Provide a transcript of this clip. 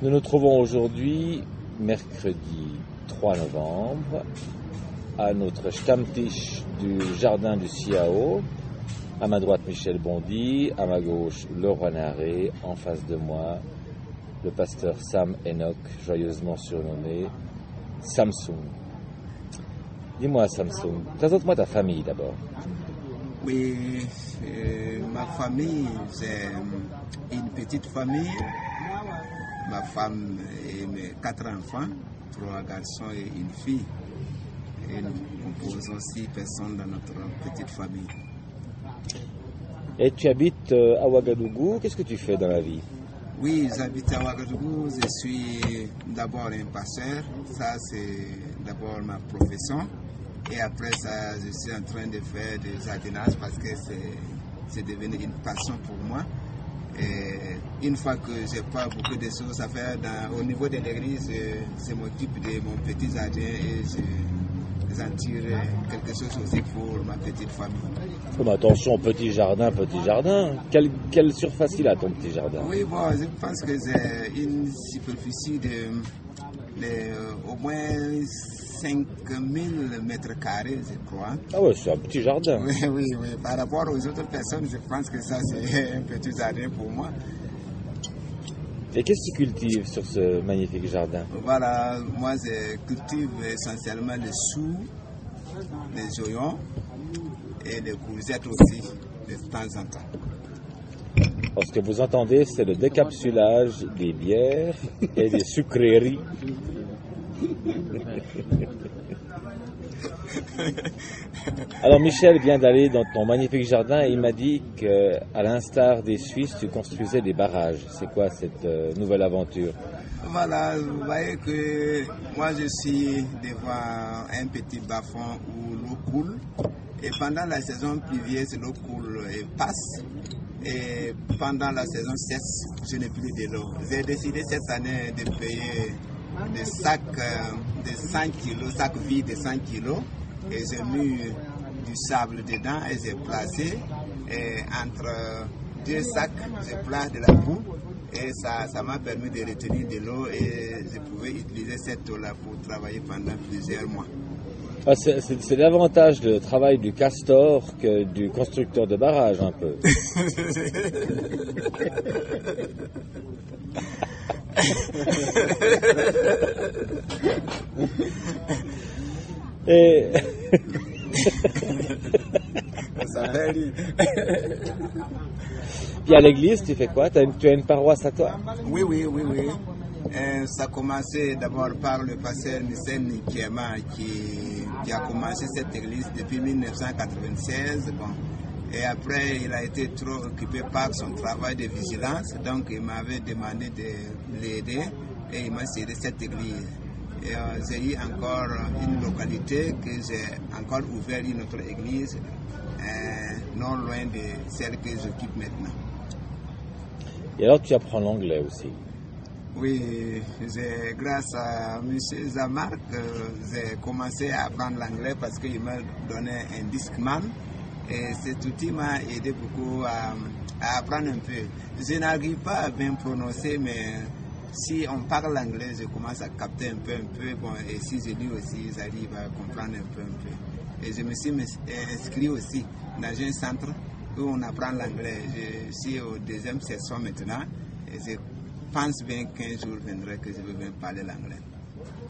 Nous nous trouvons aujourd'hui, mercredi 3 novembre, à notre Stammtisch du Jardin du Ciao. À ma droite, Michel Bondy, à ma gauche, Laurent Naré, en face de moi, le pasteur Sam Enoch, joyeusement surnommé Samsung. Dis-moi, Samsung, présente-moi ta famille d'abord. Oui, ma famille, c'est une petite famille. Ma femme et mes 4 enfants, 3 garçons et une fille. Et nous composons 6 personnes dans notre petite famille. Et tu habites à Ouagadougou, qu'est-ce que tu fais dans la vie? Oui, j'habite à Ouagadougou, je suis d'abord un pasteur, ça c'est d'abord ma profession. Et après ça, je suis en train de faire du jardinage parce que c'est devenu une passion pour moi. Et une fois que j'ai pas beaucoup de choses à faire au niveau de l'église, je m'occupe de mon petit jardin et j'en tire quelque chose aussi pour ma petite famille. Comme attention, petit jardin. Quelle surface il a ton petit jardin? Oui, bon, je pense que j'ai une superficie de au moins 5000 mètres carrés, je crois. Ah ouais, c'est un petit jardin. Oui. Par rapport aux autres personnes, je pense que ça, c'est un petit jardin pour moi. Et qu'est-ce que tu cultives sur ce magnifique jardin? Voilà, moi, je cultive essentiellement les choux, les oignons et les courgettes aussi, de temps en temps. Ce que vous entendez, c'est le décapsulage des bières et des sucreries. Alors Michel vient d'aller dans ton magnifique jardin et il m'a dit qu'à l'instar des Suisses, tu construisais des barrages. C'est quoi cette nouvelle aventure? Voilà, vous voyez que moi je suis devant un petit bas-fond où l'eau coule. Et pendant la saison pluvieuse, l'eau coule et passe. Et pendant la saison sèche, je n'ai plus de l'eau. J'ai décidé cette année de payer des sacs de 100 kg, sacs vides de 100 kg. Et j'ai mis du sable dedans et j'ai placé. Et entre 2 sacs, je place de la boue. Et ça m'a permis de retenir de l'eau et je pouvais utiliser cette eau-là pour travailler pendant plusieurs mois. C'est l'avantage du travail du castor que du constructeur de barrage, un peu. Et... Puis à l'église, tu fais quoi? Tu as une paroisse à toi? Oui. Ça a commencé d'abord par le pasteur Michel Nikiema qui a commencé cette église depuis 1996. Bon. Et après, il a été trop occupé par son travail de vigilance. Donc, il m'avait demandé de l'aider et il m'a cédé cette église. Et j'ai eu encore une localité que j'ai encore ouvert une autre église non loin de celle que j'occupe maintenant. Et alors, tu apprends l'anglais aussi? Oui, grâce à M. Zamark, j'ai commencé à apprendre l'anglais parce qu'il m'a donné un Discman. Et cet outil m'a aidé beaucoup à apprendre un peu. Je n'arrive pas à bien prononcer, mais si on parle l'anglais, je commence à capter un peu. Bon, et si je lis aussi, j'arrive à comprendre un peu. Et je me suis inscrit aussi dans un centre où on apprend l'anglais. Je suis au 2e session maintenant et je pense bien qu'un jour viendra que je vais bien parler l'anglais.